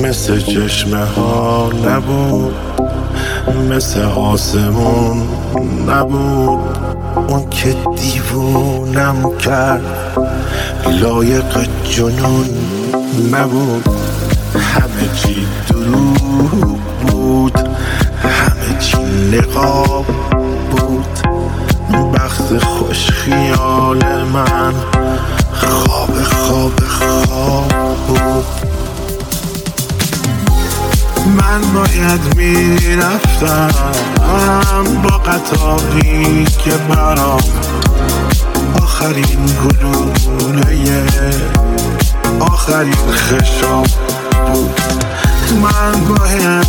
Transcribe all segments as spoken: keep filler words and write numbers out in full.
مثل چشمه ها نبود، مثل آسمون نبود، اون که دیوونم کرد لایق جنون نبود. همه چی دروغ بود، همه چی نقاب بود، بخت خوش خیال من خواب خواب خواب بود. من باید میرفتم با قطاری که برام آخرین گلوله آخرین خشاب بود. من باید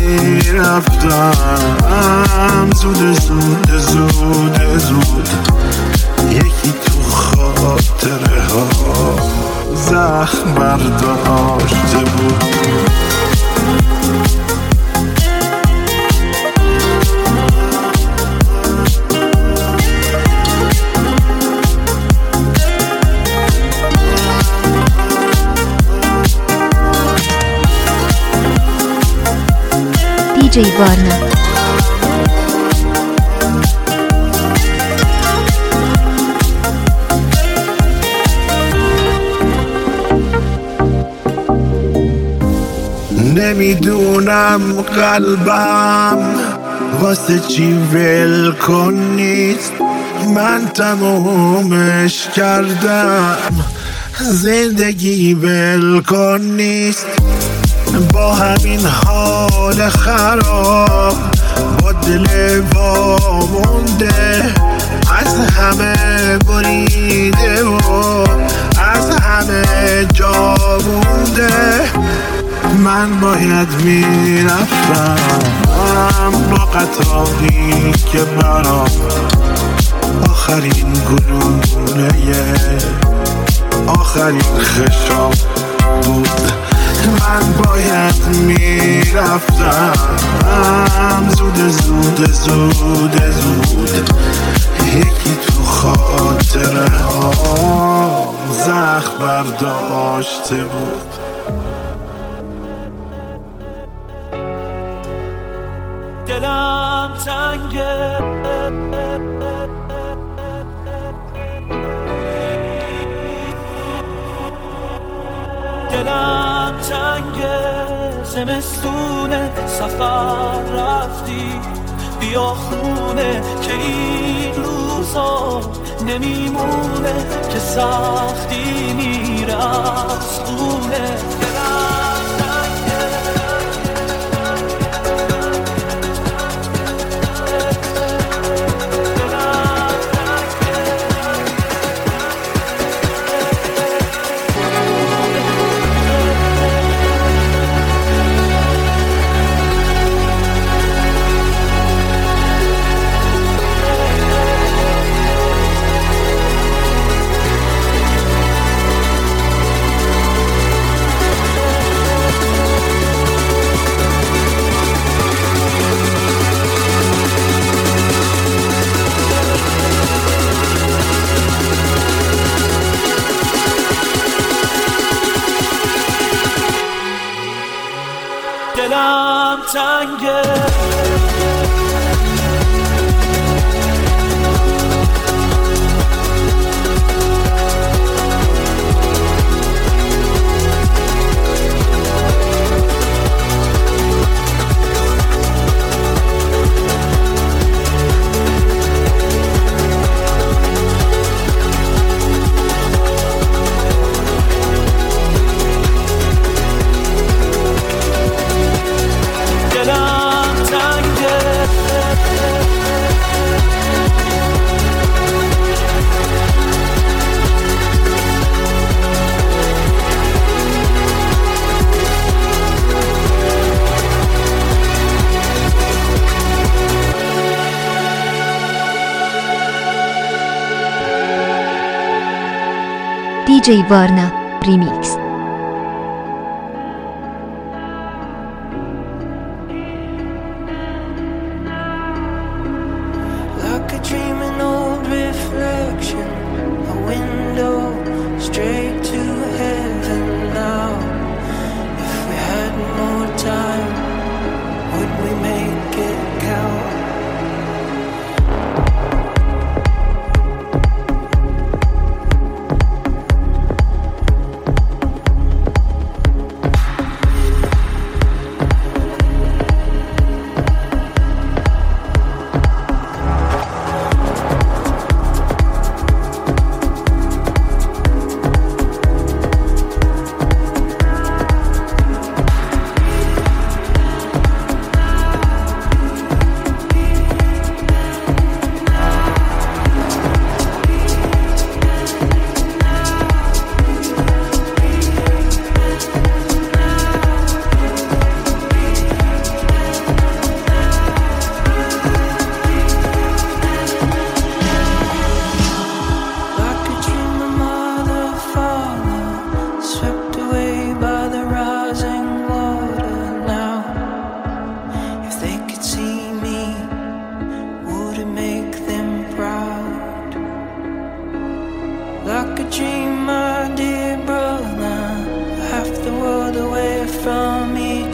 میرفتم زود زود زود زود، یکی تو خاطره ها زخم برداشته بود. دی جی وارنا. نمیدونم قلبم واسه چی ول کن نیست، من تمومش کردم، زندگی ول کن نیست. با همین حال خراب، با دل وامونده، از همه بریده و از همه جا مونده. من باید میرفتم با قطاری که برام آخرین گلوله آخرین خشاب بود. من باید میرفتم زود زود زود زود، یکی تو خاطره ها زخم برداشته بود. دلم تنگه، دلم تنگه، زمستونه سفر رفتی بیا خونه که این روزا نمیمونه که سختی میره از خونه. دلم تنگه، دلم تنگه، دی جی وارنا ریمیکس. Straight to heaven now. If we hadn't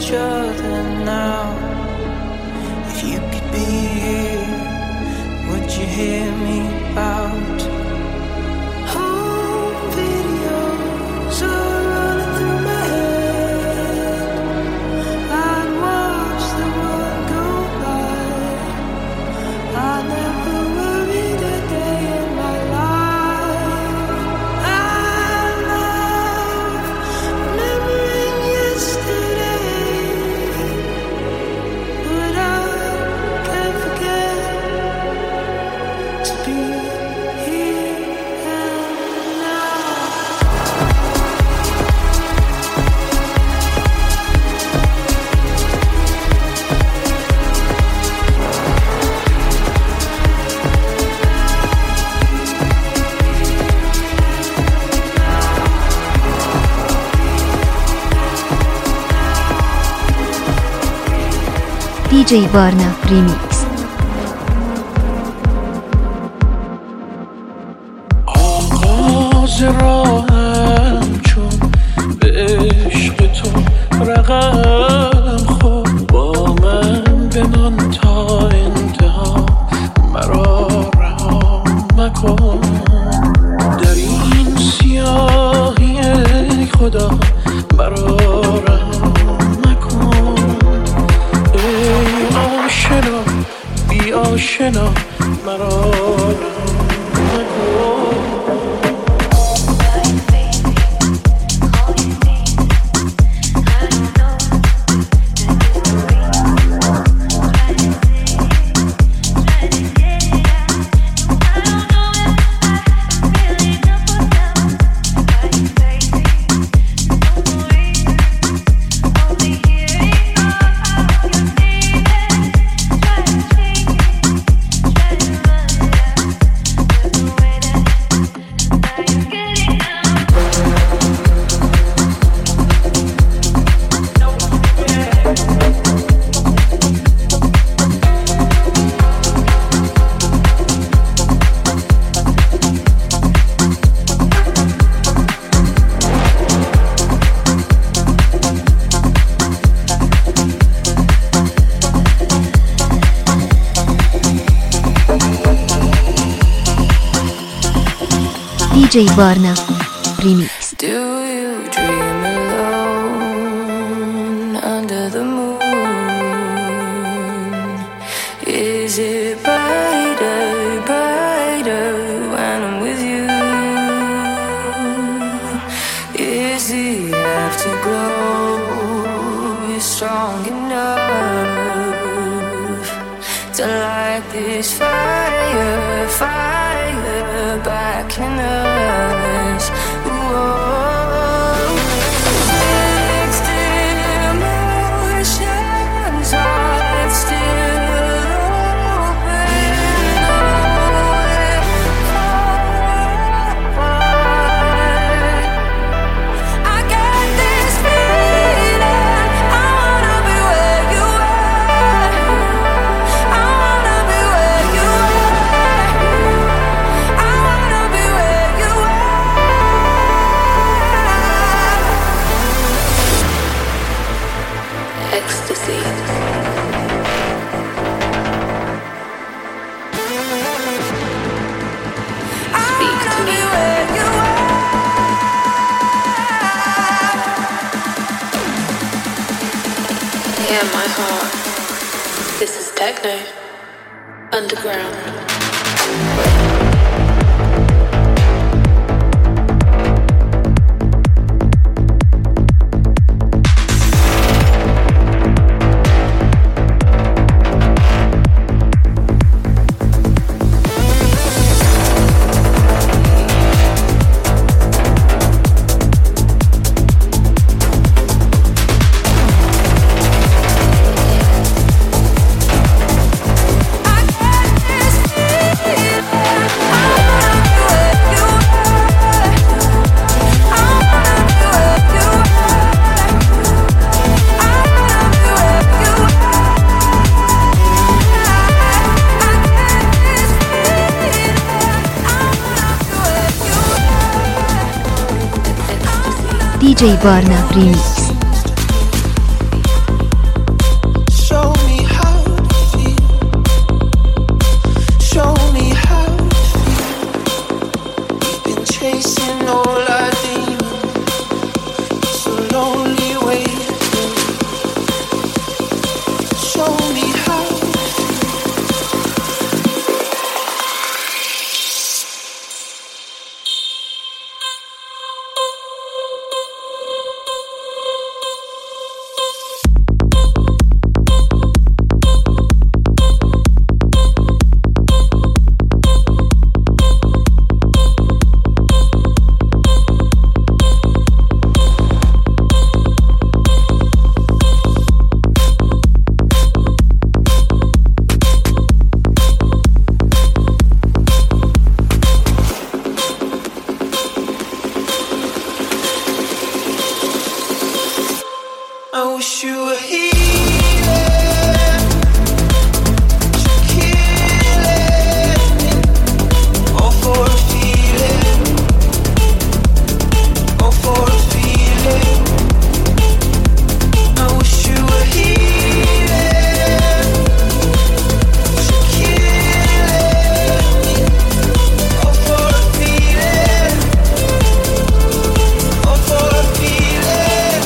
each other now. If you could be here, would you hear me out? Home videos are running through my head. I'd watch the world go by. I never worried a day in my life. I love remembering yesterday, but I can't forget to be here and now. دی جی وارنا ریمیکس. آغاز راهم چون به عشق تو رقم خورد، با من بمان تا انتها، مرا رها مکن در این سیاهی. ای خدا مرا رها مکن، ای آشنا بی آشنا مرا رها مکن. دی جی وارنا ریمیکس. Do you dream alone under the moon? Is it brighter, brighter when I'm with you? Is the afterglow strong enough to light this fire, fire back in us? Whoa. Mixed emotions, heart still open. I got this feeling, I wanna be where you are. I wanna be where you are. I wanna be where you are. Ecstasy. Speak to me. Yeah, my heart. This is techno. Underground. دی جی وارنا ریمیکس. I wish you were here to kill me, all for a feeling, all for a feeling. I wish you were here to kill me, all for a feeling, all for a feeling.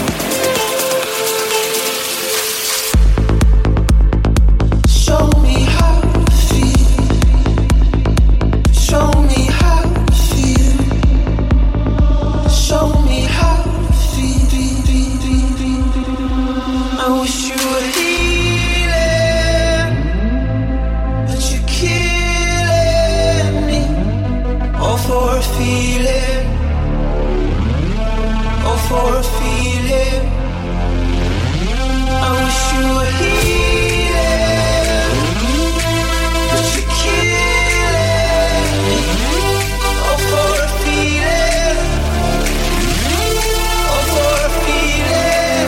Show me how to feel. Show me how to feel. Show me how to feel. I wish you were healing, but you're killing me. All for a feeling, all for a feeling. I wish you were healing, but you're killing me. All for a feeling, all for a feeling.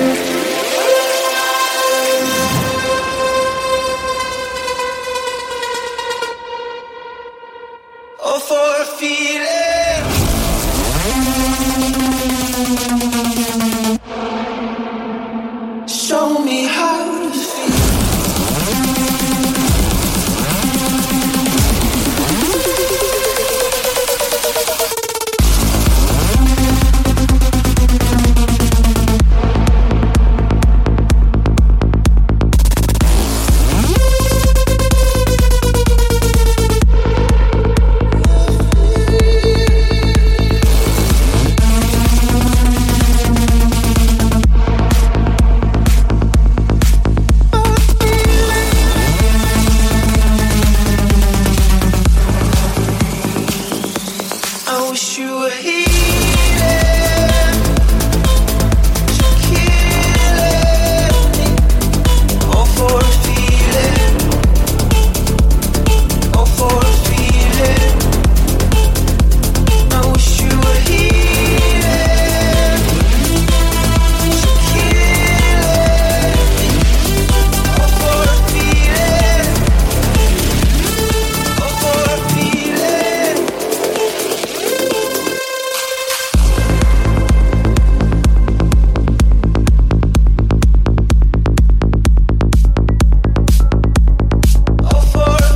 All for a feeling. Show me how to feel. I wish you were healing to kill me, all for a feeling, all for a feeling. I wish you were healing to kill me, all for a feeling, all for a feeling. All for a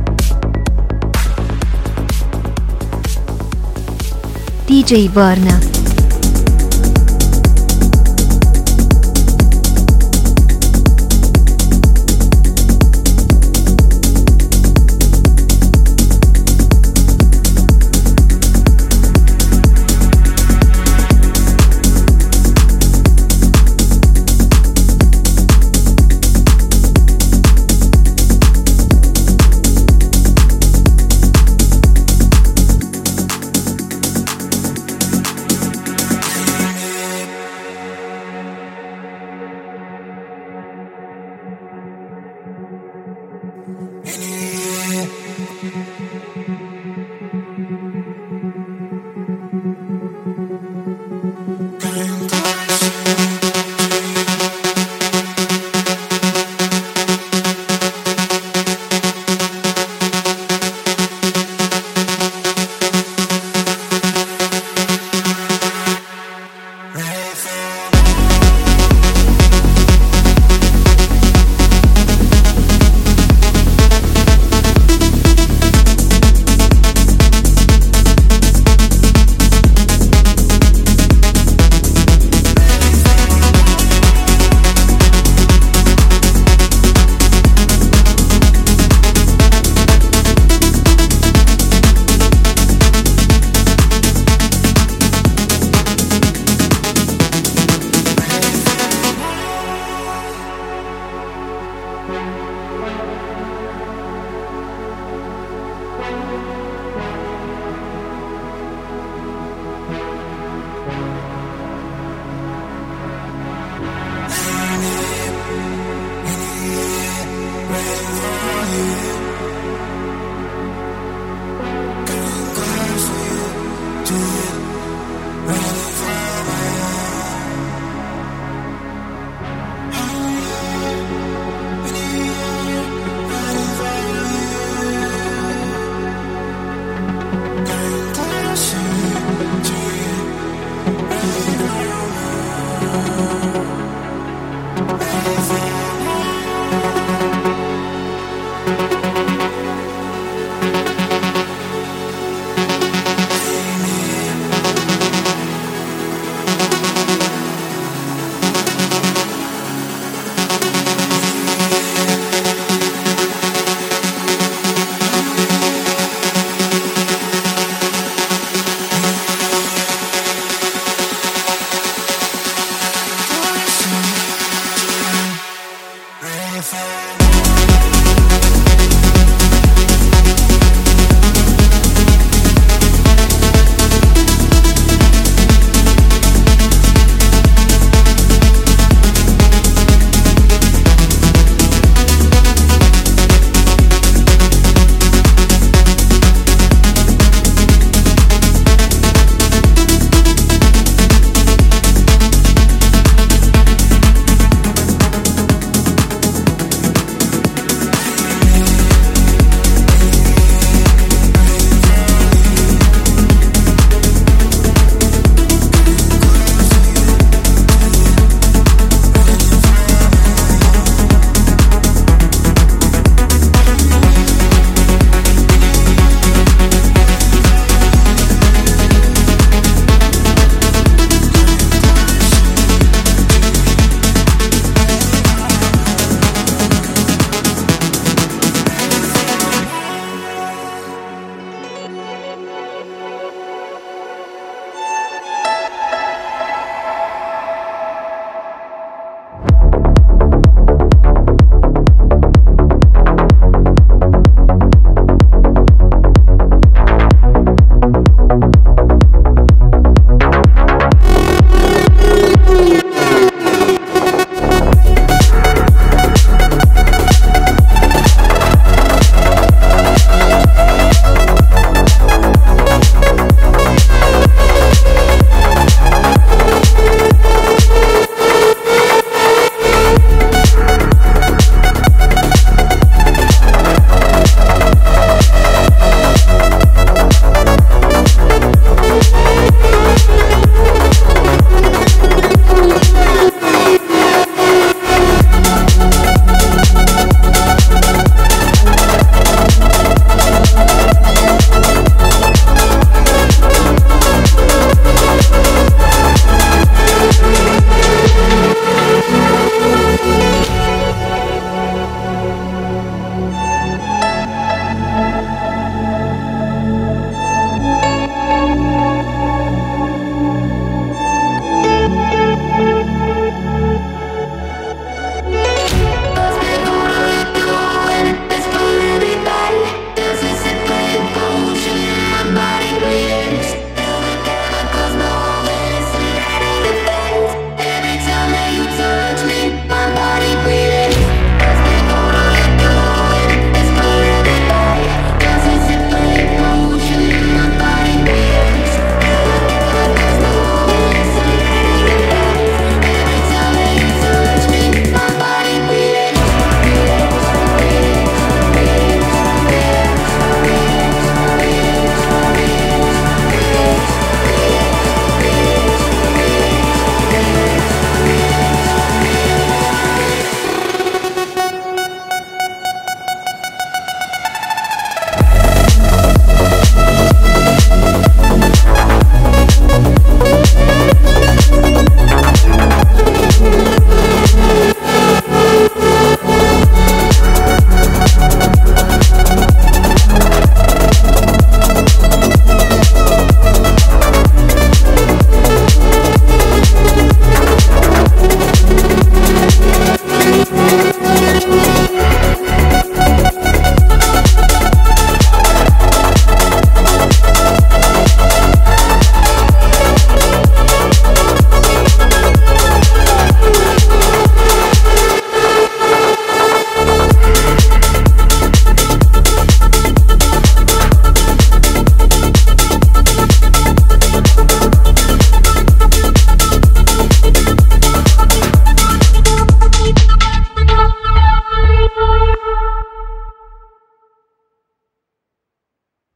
feeling. D J Barna.